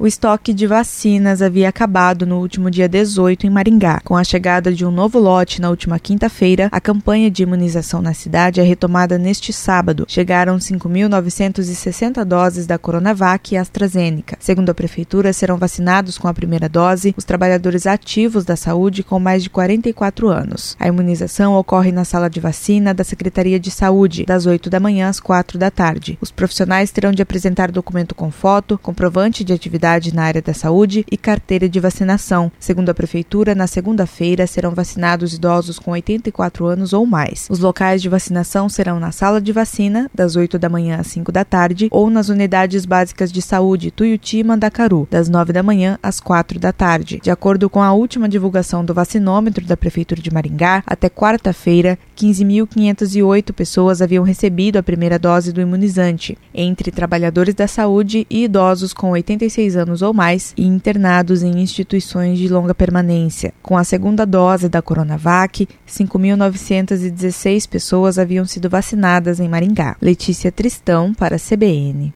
O estoque de vacinas havia acabado no último dia 18 em Maringá. Com a chegada de um novo lote na última quinta-feira, a campanha de imunização na cidade é retomada neste sábado. Chegaram 5.960 doses da Coronavac e AstraZeneca. Segundo a Prefeitura, serão vacinados com a primeira dose os trabalhadores ativos da saúde com mais de 44 anos. A imunização ocorre na sala de vacina da Secretaria de Saúde, das 8 da manhã às 4 da tarde. Os profissionais terão de apresentar documento com foto, comprovante de atividade na área da saúde e carteira de vacinação. Segundo a Prefeitura, na segunda-feira serão vacinados idosos com 84 anos ou mais. Os locais de vacinação serão na sala de vacina, das 8 da manhã às 5 da tarde, ou nas unidades básicas de saúde Tuiuti e Mandacaru, das 9 da manhã às 4 da tarde. De acordo com a última divulgação do vacinômetro da Prefeitura de Maringá, até quarta-feira, 15.508 pessoas haviam recebido a primeira dose do imunizante, entre trabalhadores da saúde e idosos com 86 anos ou mais e internados em instituições de longa permanência. Com a segunda dose da Coronavac, 5.916 pessoas haviam sido vacinadas em Maringá. Letícia Tristão, para a CBN.